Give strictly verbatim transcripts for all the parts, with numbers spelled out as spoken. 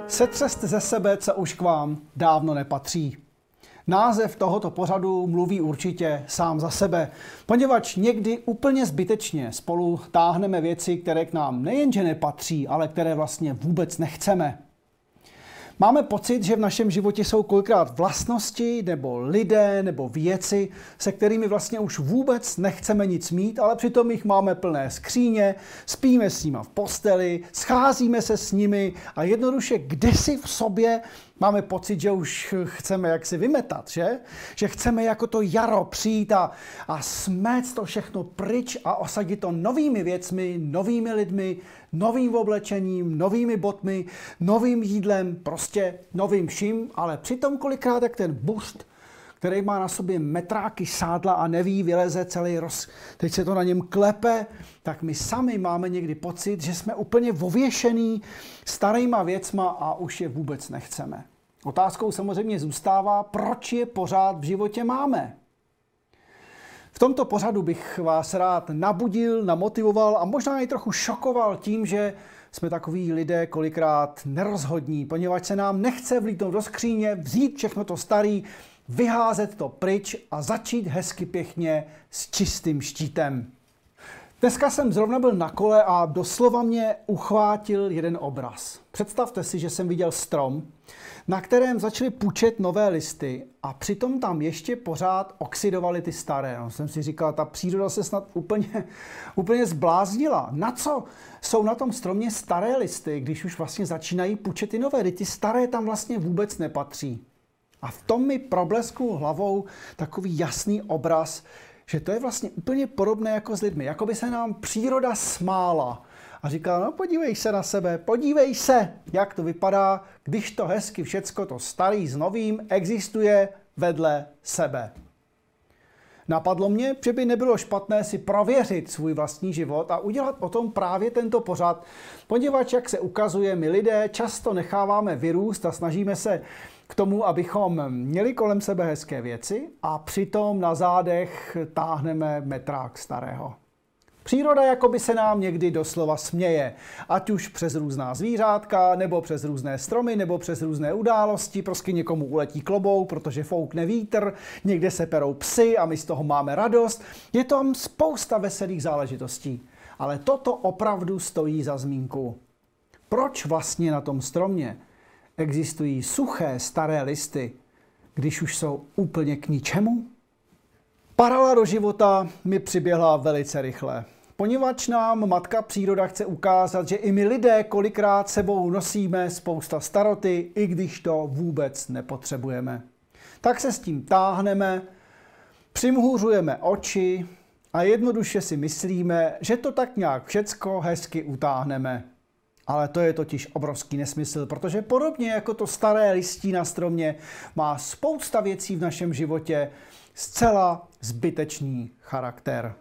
Setřeste ze sebe, co už k vám dávno nepatří. Název tohoto pořadu mluví určitě sám za sebe, poněvadž někdy úplně zbytečně spolu táhneme věci, které k nám nejenže nepatří, ale které vlastně vůbec nechceme. Máme pocit, že v našem životě jsou kolikrát vlastnosti, nebo lidé, nebo věci, se kterými vlastně už vůbec nechceme nic mít, ale přitom jich máme plné skříně, spíme s nima v posteli, scházíme se s nimi a jednoduše kdesi v sobě máme pocit, že už chceme jaksi vymetat, že? Že chceme jako to jaro přijít a, a smést to všechno pryč a osadit to novými věcmi, novými lidmi, novým oblečením, novými botmi, novým jídlem, prostě novým vším, ale přitom kolikrát jak ten bust, který má na sobě metráky sádla a neví, vyleze celý roz... Teď se to na něm klepe, tak my sami máme někdy pocit, že jsme úplně ověšený starýma věcma a už je vůbec nechceme. Otázkou samozřejmě zůstává, proč je pořád v životě máme. V tomto pořadu bych vás rád nabudil, namotivoval a možná i trochu šokoval tím, že jsme takoví lidé kolikrát nerozhodní, poněvadž se nám nechce vlítnout do skříně, vzít všechno to starý, vyházet to pryč a začít hezky pěkně s čistým štítem. Dneska jsem zrovna byl na kole a doslova mě uchvátil jeden obraz. Představte si, že jsem viděl strom, na kterém začaly pučet nové listy a přitom tam ještě pořád oxidovaly ty staré. No, jsem si říkal, ta příroda se snad úplně, úplně zbláznila. Na co jsou na tom stromě staré listy, když už vlastně začínají pučet ty nové? Ty staré tam vlastně vůbec nepatří. A v tom mi probleskl hlavou takový jasný obraz, že to je vlastně úplně podobné jako s lidmi. Jako by se nám příroda smála a říkala, no podívej se na sebe, podívej se, jak to vypadá, když to hezky všecko, to starý s novým, existuje vedle sebe. Napadlo mě, že by nebylo špatné si prověřit svůj vlastní život a udělat o tom právě tento pořad, poněvadž, jak se ukazuje, my lidé často necháváme vyrůst a snažíme se k tomu, abychom měli kolem sebe hezké věci a přitom na zádech táhneme metrák starého. Příroda jako by se nám někdy doslova směje, ať už přes různá zvířátka, nebo přes různé stromy, nebo přes různé události, prostě někomu uletí klobouk, protože foukne vítr, někde se perou psy a my z toho máme radost. Je tam spousta veselých záležitostí, ale toto opravdu stojí za zmínku. Proč vlastně na tom stromě existují suché staré listy, když už jsou úplně k ničemu? Paralela do života mi přiběhla velice rychle, poněvadž nám matka příroda chce ukázat, že i my lidé kolikrát sebou nosíme spousta staroty, i když to vůbec nepotřebujeme. Tak se s tím táhneme, přimhůřujeme oči a jednoduše si myslíme, že to tak nějak všecko hezky utáhneme. Ale to je totiž obrovský nesmysl, protože podobně jako to staré listí na stromě má spousta věcí v našem životě zcela zbytečný charakter.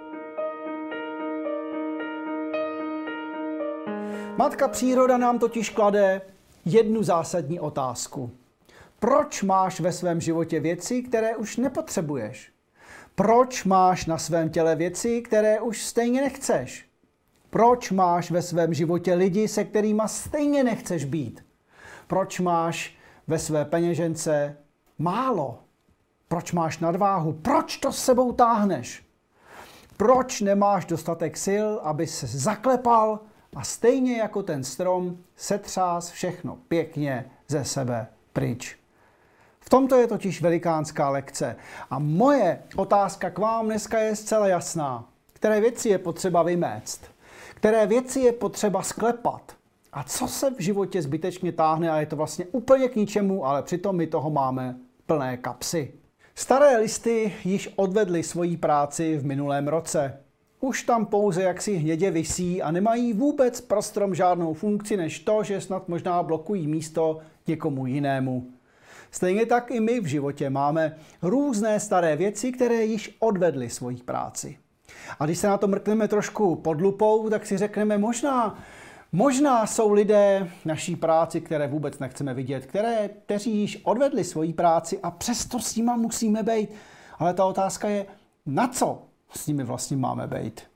Matka příroda nám totiž klade jednu zásadní otázku. Proč máš ve svém životě věci, které už nepotřebuješ? Proč máš na svém těle věci, které už stejně nechceš? Proč máš ve svém životě lidi, se kterými stejně nechceš být? Proč máš ve své peněžence málo? Proč máš nadváhu? Proč to s sebou táhneš? Proč nemáš dostatek sil, aby se zaklepal a stejně jako ten strom setřás všechno pěkně ze sebe pryč? V tomto je totiž velikánská lekce. A moje otázka k vám dneska je zcela jasná. Které věci je potřeba vymést? Které věci je potřeba sklepat? A co se v životě zbytečně táhne a je to vlastně úplně k ničemu, ale přitom my toho máme plné kapsy. Staré listy již odvedly svoji práci v minulém roce. Už tam pouze jaksi hnědě visí a nemají vůbec pro strom žádnou funkci než to, že snad možná blokují místo někomu jinému. Stejně tak i my v životě máme různé staré věci, které již odvedly svoji práci. A když se na to mrkneme trošku pod lupou, tak si řekneme, možná, možná jsou lidé naší práci, které vůbec nechceme vidět, které, kteří již odvedli svoji práci a přesto s nima musíme být. Ale ta otázka je, na co s nimi vlastně máme být?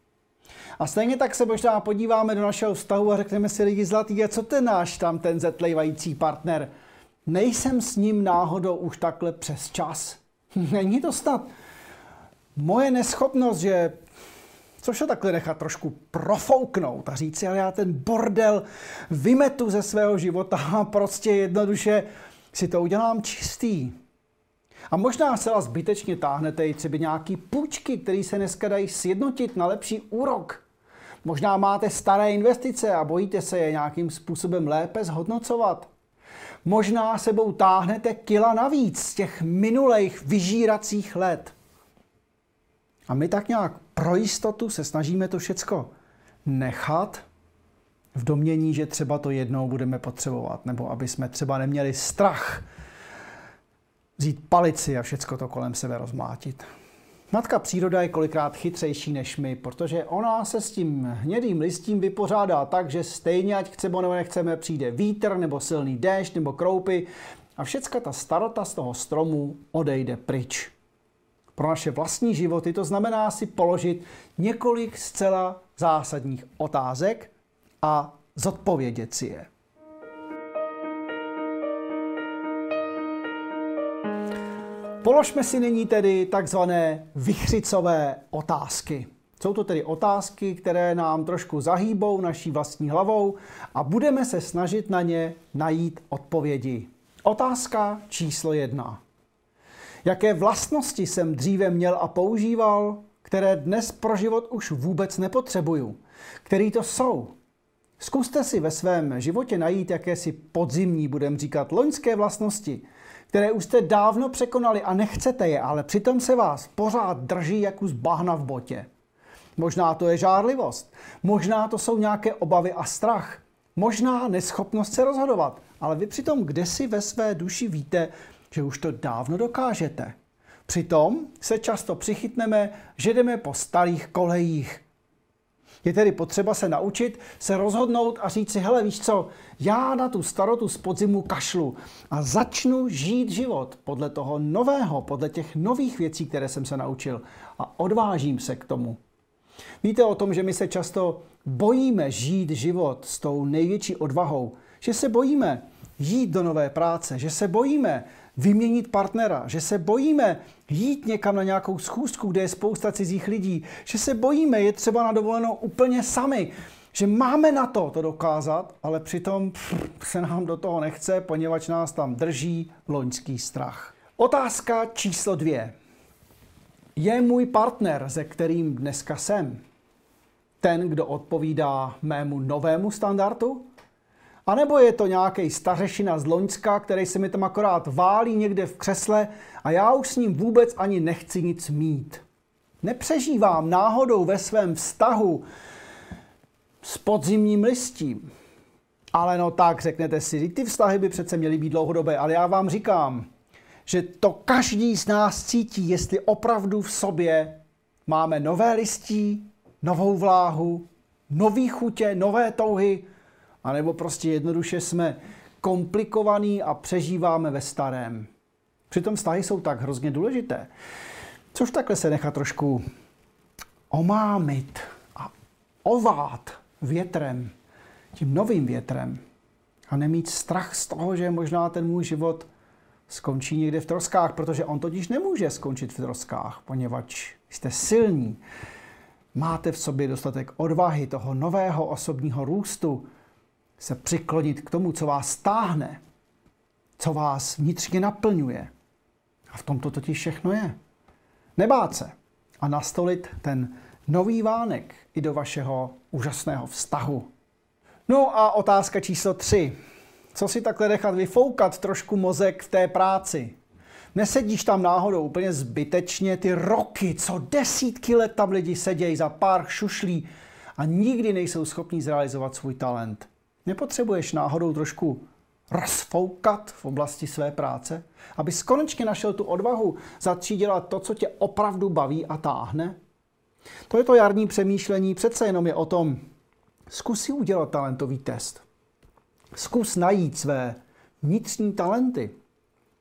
A stejně tak se možná podíváme do našeho vztahu a řekneme si, lidi zlatý, a co ten náš tam, ten zetlejvající partner? Nejsem s ním náhodou už takhle přes čas? Není to snad moje neschopnost, že což to takhle nechat trošku profouknout a říct si, ale já ten bordel vymetu ze svého života a prostě jednoduše si to udělám čistý. A možná zcela zbytečně táhnete i třeba nějaký půjčky, které se dneska dají sjednotit na lepší úrok. Možná máte staré investice a bojíte se je nějakým způsobem lépe zhodnocovat. Možná sebou táhnete kila navíc z těch minulých vyžíracích let. A my tak nějak pro jistotu se snažíme to všecko nechat v domnění, že třeba to jednou budeme potřebovat, nebo aby jsme třeba neměli strach vzít palici a všecko to kolem sebe rozmlátit. Matka příroda je kolikrát chytřejší než my, protože ona se s tím hnědým listím vypořádá tak, že stejně, ať chceme nebo nechceme, přijde vítr nebo silný déšť nebo kroupy a všecka ta starota z toho stromu odejde pryč. Pro naše vlastní životy to znamená si položit několik zcela zásadních otázek a zodpovědět si je. Položme si nyní tedy takzvané vichřicové otázky. Jsou to tedy otázky, které nám trošku zahýbou naší vlastní hlavou a budeme se snažit na ně najít odpovědi. Otázka číslo jedna. Jaké vlastnosti jsem dříve měl a používal, které dnes pro život už vůbec nepotřebuju? Který to jsou? Zkuste si ve svém životě najít jakési podzimní, budeme říkat, loňské vlastnosti, které už jste dávno překonali a nechcete je, ale přitom se vás pořád drží jako z bahna v botě. Možná to je žárlivost, možná to jsou nějaké obavy a strach, možná neschopnost se rozhodovat, ale vy přitom kdesi ve své duši víte, že už to dávno dokážete. Přitom se často přichytneme, že jdeme po starých kolejích. Je tedy potřeba se naučit, se rozhodnout a říct si, hele, víš co, já na tu starotu z podzimu kašlu a začnu žít život podle toho nového, podle těch nových věcí, které jsem se naučil a odvážím se k tomu. Víte o tom, že my se často bojíme žít život s tou největší odvahou, že se bojíme jít do nové práce, že se bojíme vyměnit partnera, že se bojíme jít někam na nějakou schůzku, kde je spousta cizích lidí, že se bojíme jet třeba na dovolenou úplně sami, že máme na to to dokázat, ale přitom pff, se nám do toho nechce, poněvadž nás tam drží loňský strach. Otázka číslo dvě. Je můj partner, se kterým dneska jsem, ten, kdo odpovídá mému novému standardu? A nebo je to nějaký stařešina z Loňska, který se mi tam akorát válí někde v křesle a já už s ním vůbec ani nechci nic mít. Nepřežívám náhodou ve svém vztahu s podzimním listím. Ale no tak, řeknete si, ty vztahy by přece měly být dlouhodobé, ale já vám říkám, že to každý z nás cítí, jestli opravdu v sobě máme nové listí, novou vláhu, nový chutě, nové touhy, anebo prostě jednoduše jsme komplikovaní a přežíváme ve starém. Přitom vztahy jsou tak hrozně důležité. Což takhle se nechá trošku omámit a ovát větrem, tím novým větrem a nemít strach z toho, že možná ten můj život skončí někde v troskách, protože on totiž nemůže skončit v troskách, poněvadž jste silní, máte v sobě dostatek odvahy, toho nového osobního růstu, se přiklonit k tomu, co vás táhne, co vás vnitřně naplňuje. A v tom to totiž všechno je. Nebát se a nastolit ten nový vánek i do vašeho úžasného vztahu. No a otázka číslo tři. Co si takhle nechat vyfoukat trošku mozek v té práci? Nesedíš tam náhodou úplně zbytečně ty roky, co desítky let tam lidi sedějí za pár šušlí a nikdy nejsou schopní zrealizovat svůj talent. Nepotřebuješ náhodou trošku rozfoukat v oblasti své práce, aby konečně našel tu odvahu začít dělat to, co tě opravdu baví a táhne? To je to jarní přemýšlení, přece jenom je o tom, zkus si udělat talentový test. Zkus najít své vnitřní talenty,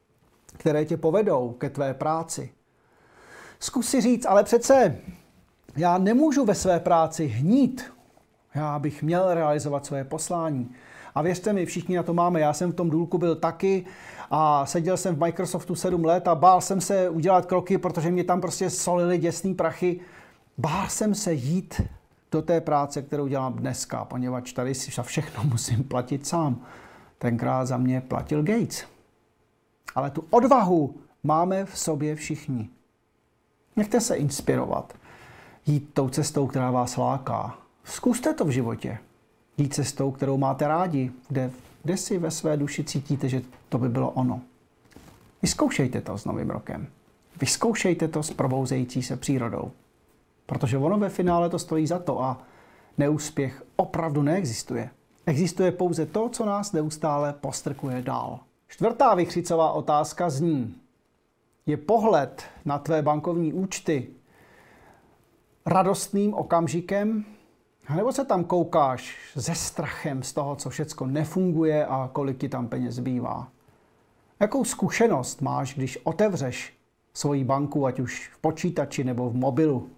které tě povedou ke tvé práci. Zkus si říct, ale přece Já nemůžu ve své práci hnít. Já bych měl realizovat své poslání. A věřte mi, všichni na to máme. Já jsem v tom důlku byl taky a seděl jsem v Microsoftu sedm let a bál jsem se udělat kroky, protože mě tam prostě solily děsný prachy. Bál jsem se jít do té práce, kterou dělám dneska, poněvadž tady si za všechno musím platit sám. Tenkrát za mě platil Gates. Ale tu odvahu máme v sobě všichni. Nechte se inspirovat. Jít tou cestou, která vás láká. Zkuste to v životě. Jít cestou, kterou máte rádi, kde, kde si ve své duši cítíte, že to by bylo ono. Vyzkoušejte to s novým rokem. Vyzkoušejte to s probouzející se přírodou. Protože ono ve finále to stojí za to a neúspěch opravdu neexistuje. Existuje pouze to, co nás neustále postrkuje dál. Čtvrtá vychřicová otázka zní: je pohled na tvé bankovní účty radostným okamžikem, nebo se tam koukáš se strachem z toho, co všecko nefunguje a kolik ti tam peněz zbývá? Jakou zkušenost máš, když otevřeš svoji banku, ať už v počítači nebo v mobilu?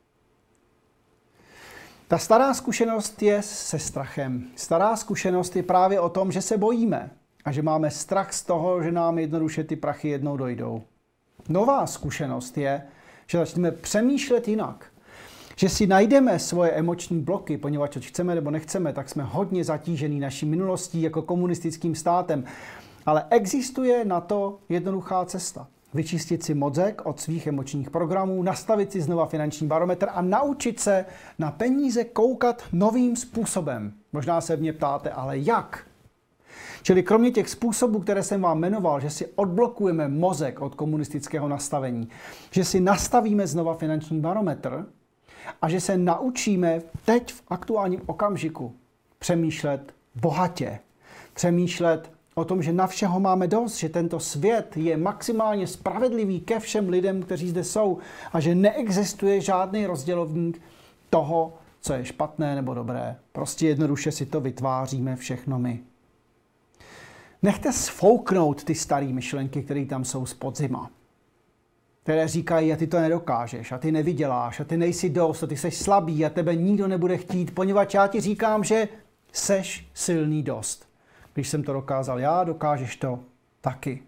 Ta stará zkušenost je se strachem. Stará zkušenost je právě o tom, že se bojíme a že máme strach z toho, že nám jednoduše ty prachy jednou dojdou. Nová zkušenost je, že začneme přemýšlet jinak. Že si najdeme svoje emoční bloky, poněvadž ať chceme nebo nechceme, tak jsme hodně zatížený naší minulostí jako komunistickým státem. Ale existuje na to jednoduchá cesta. Vyčistit si mozek od svých emočních programů, nastavit si znova finanční barometr a naučit se na peníze koukat novým způsobem. Možná se mě ptáte, ale jak? Čili kromě těch způsobů, které jsem vám jmenoval, že si odblokujeme mozek od komunistického nastavení, že si nastavíme znova finanční barometr a že se naučíme teď v aktuálním okamžiku přemýšlet bohatě, přemýšlet o tom, že na všeho máme dost, že tento svět je maximálně spravedlivý ke všem lidem, kteří zde jsou a že neexistuje žádný rozdělovník toho, co je špatné nebo dobré. Prostě jednoduše si to vytváříme všechno my. Nechte sfouknout ty staré myšlenky, které tam jsou z podzima, které říkají, a ty to nedokážeš, a ty nevyděláš, a ty nejsi dost, a ty jsi slabý, a tebe nikdo nebude chtít, poněvadž já ti říkám, že seš silný dost. Když jsem to dokázal já, dokážeš to taky.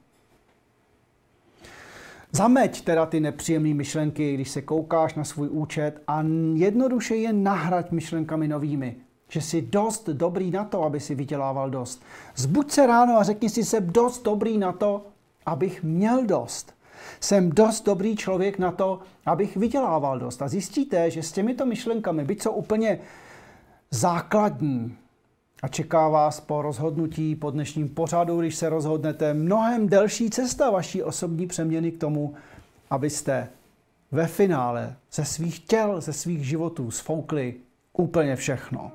Zameď teda ty nepříjemné myšlenky, když se koukáš na svůj účet a jednoduše je nahrať myšlenkami novými. Že jsi dost dobrý na to, aby si vydělával dost. Zbuď se ráno a řekni si, jsem dost dobrý na to, abych měl dost. Jsem dost dobrý člověk na to, abych vydělával dost. A zjistíte, že s těmito myšlenkami, byť jsou úplně základní, a čeká vás po rozhodnutí, po dnešním pořadu, když se rozhodnete, mnohem delší cesta vaší osobní přeměny k tomu, abyste ve finále ze svých těl, ze svých životů sfoukli úplně všechno.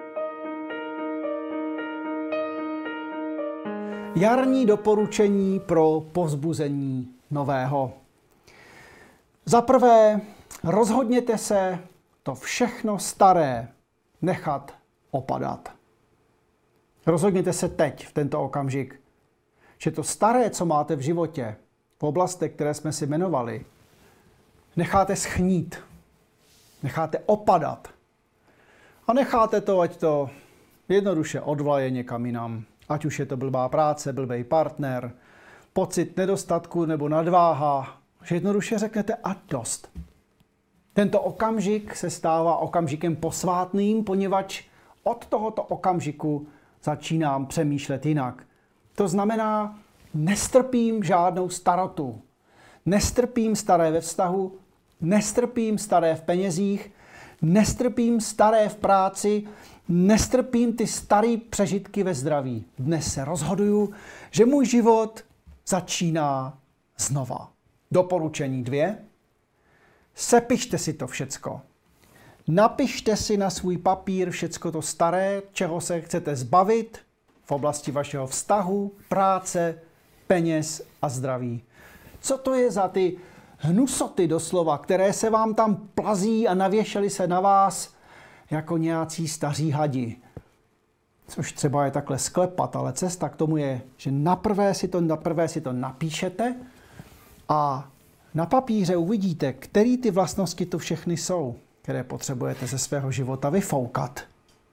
Jarní doporučení pro povzbuzení nového. Za prvé, rozhodněte se to všechno staré nechat opadat. Rozhodněte se teď, v tento okamžik, že to staré, co máte v životě, v oblastech, které jsme si jmenovali, necháte schnít, necháte opadat a necháte to, ať to jednoduše odvlaje někam jinam. Ať už je to blbá práce, blbej partner, pocit nedostatku nebo nadváha, že jednoduše řeknete a dost. Tento okamžik se stává okamžikem posvátným, poněvadž od tohoto okamžiku začínám přemýšlet jinak. To znamená, nestrpím žádnou starotu. Nestrpím staré ve vztahu, nestrpím staré v penězích, nestrpím staré v práci, nestrpím ty staré přežitky ve zdraví. Dnes se rozhoduju, že můj život začíná znova. Doporučení dvě. Sepište si to všecko. Napište si na svůj papír všecko to staré, čeho se chcete zbavit v oblasti vašeho vztahu, práce, peněz a zdraví. Co to je za ty hnusoty doslova, které se vám tam plazí a navěšely se na vás jako nějací staří hadi. Což třeba je takhle sklepat, ale cesta k tomu je, že naprvé si to, naprvé si to napíšete a na papíře uvidíte, který ty vlastnosti tu všechny jsou. které potřebujete ze svého života vyfoukat.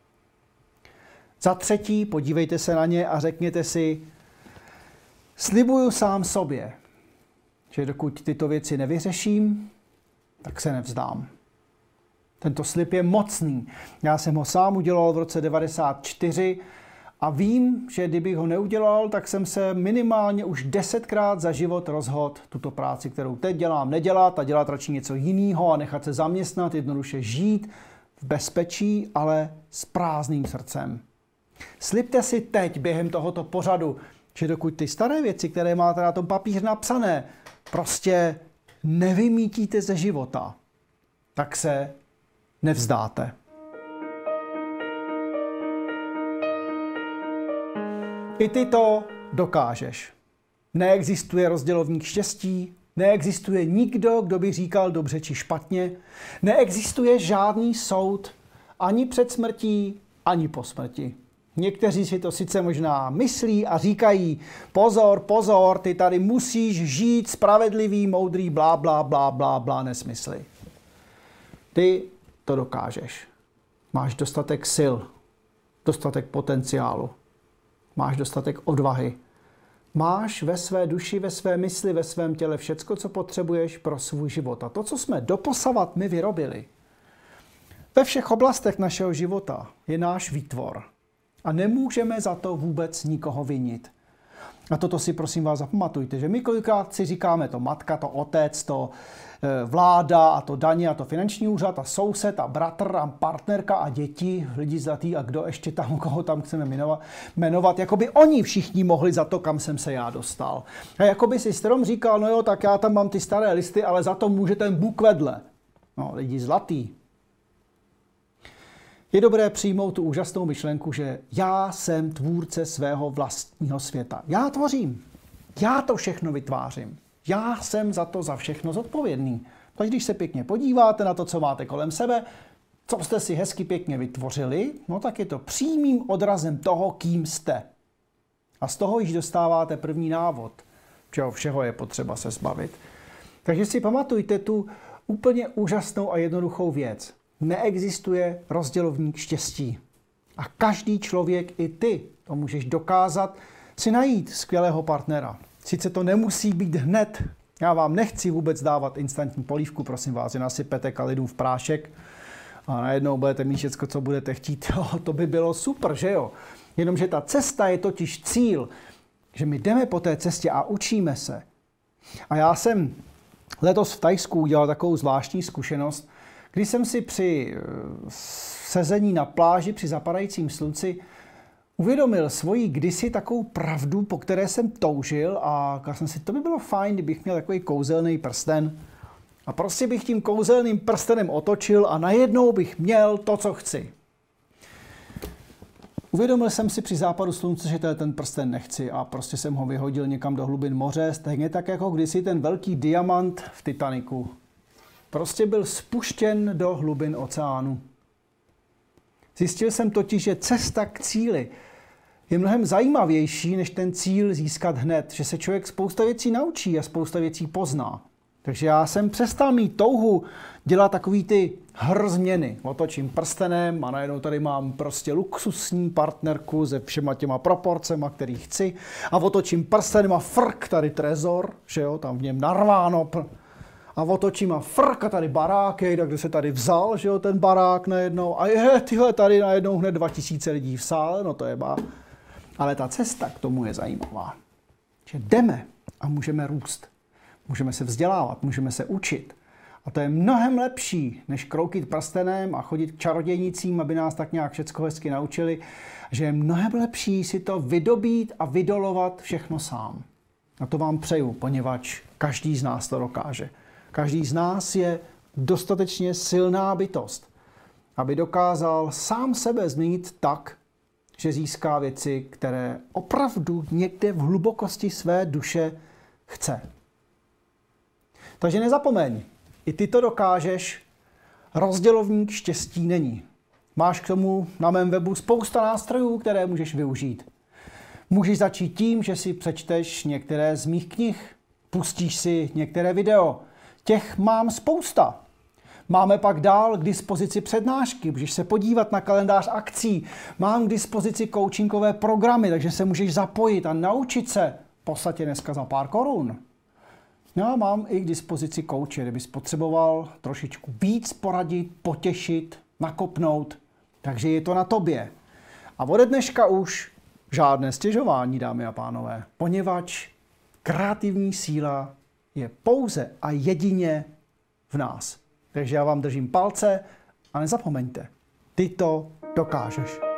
Za třetí, podívejte se na ně a řekněte si, slibuju sám sobě, že dokud tyto věci nevyřeším, tak se nevzdám. Tento slib je mocný. Já jsem ho sám udělal v roce devadesát čtyři a vím, že kdybych ho neudělal, tak jsem se minimálně už desetkrát za život rozhodl tuto práci, kterou teď dělám, nedělat a dělat radši něco jiného a nechat se zaměstnat, jednoduše žít v bezpečí, ale s prázdným srdcem. Slibte si teď během tohoto pořadu, že dokud ty staré věci, které máte na tom papíře napsané, prostě nevymítíte ze života, tak se nevzdáte. I ty to dokážeš. Neexistuje rozdělovník štěstí, neexistuje nikdo, kdo by říkal dobře či špatně, neexistuje žádný soud ani před smrtí, ani po smrti. Někteří si to sice možná myslí a říkají, pozor, pozor, ty tady musíš žít spravedlivý, moudrý, blá, blá, blá, blá, blá, nesmysly. Ty to dokážeš. Máš dostatek sil, dostatek potenciálu, máš dostatek odvahy. Máš ve své duši, ve své mysli, ve svém těle všecko, co potřebuješ pro svůj život. A to, co jsme doposavat my vyrobili, ve všech oblastech našeho života je náš výtvor. A nemůžeme za to vůbec nikoho vinit. A toto si prosím vás zapamatujte, že my kolikrát si říkáme to matka, to otec, to vláda a to daně a to finanční úřad a soused a bratr a partnerka a děti, lidi zlatý a kdo ještě tam, koho tam chceme jmenovat, jmenovat, jako by oni všichni mohli za to, kam jsem se já dostal. A jako by si strom říkal, no jo, tak já tam mám ty staré listy, ale za to může ten Bůh vedle. No, lidi zlatý. Je dobré přijmout tu úžasnou myšlenku, že já jsem tvůrce svého vlastního světa. Já tvořím. Já to všechno vytvářím. Já jsem za to za všechno zodpovědný. Takže když se pěkně podíváte na to, co máte kolem sebe, co jste si hezky pěkně vytvořili, no tak je to přímým odrazem toho, kým jste. A z toho již dostáváte první návod, čeho všeho je potřeba se zbavit. Takže si pamatujte tu úplně úžasnou a jednoduchou věc. Neexistuje rozdělovník štěstí. A každý člověk, i ty, to můžeš dokázat, si najít skvělého partnera. Sice to nemusí být hned. Já vám nechci vůbec dávat instantní polívku, prosím vás, že nasypete kalidův prášek a najednou budete mít všechno, co budete chtít. Jo, to by bylo super, že jo? Jenomže ta cesta je totiž cíl, že my jdeme po té cestě a učíme se. A já jsem letos v Thajsku udělal takovou zvláštní zkušenost, když jsem si při sezení na pláži při zapadajícím slunci uvědomil svoji kdysi takovou pravdu, po které jsem toužil a říkal jsem si, to by bylo fajn, kdybych měl takový kouzelný prsten a prostě bych tím kouzelným prstenem otočil a najednou bych měl to, co chci. Uvědomil jsem si při západu slunce, že ten prsten nechci a prostě jsem ho vyhodil někam do hlubin moře, stejně tak jako kdysi ten velký diamant v Titaniku. Prostě byl spuštěn do hlubin oceánu. Zjistil jsem totiž, že cesta k cíli je mnohem zajímavější, než ten cíl získat hned. Že se člověk spousta věcí naučí a spousta věcí pozná. Takže já jsem přestal mít touhu dělat takový ty hrzměny. Otočím prstenem a najednou tady mám prostě luxusní partnerku se všema těma proporcema, který chci. A otočím prstenem a frk, tady trezor, že jo, tam v něm narváno. A otočím a frk a tady barák, tak kde se tady vzal, že jo, ten barák najednou. A je, tyhle, tady najednou hned dva tisíce lidí v sále, no to je bá. Ale ta cesta k tomu je zajímavá. Že jdeme a můžeme růst. Můžeme se vzdělávat, můžeme se učit. A to je mnohem lepší, než kroutit prstenem a chodit k čarodějnicím, aby nás tak nějak všecko hezky naučili. Že je mnohem lepší si to vydobít a vydolovat všechno sám. A to vám přeju, poněvadž každý z nás to dokáže. Každý z nás je dostatečně silná bytost, aby dokázal sám sebe změnit tak, že získá věci, které opravdu někde v hlubokosti své duše chce. Takže nezapomeň, i ty to dokážeš, rozdělovník štěstí není. Máš k tomu na mém webu spousta nástrojů, které můžeš využít. Můžeš začít tím, že si přečteš některé z mých knih, pustíš si některé video. Těch mám spousta. Máme pak dál k dispozici přednášky, můžeš se podívat na kalendář akcí, mám k dispozici coachingové programy, takže se můžeš zapojit a naučit se v podstatě dneska za pár korun. Já mám i k dispozici kouče, kdybys potřeboval trošičku víc poradit, potěšit, nakopnout, takže je to na tobě. A ode dneška už žádné stěžování, dámy a pánové, poněvadž kreativní síla je pouze a jedině v nás. Takže já vám držím palce a nezapomeňte, ty to dokážeš.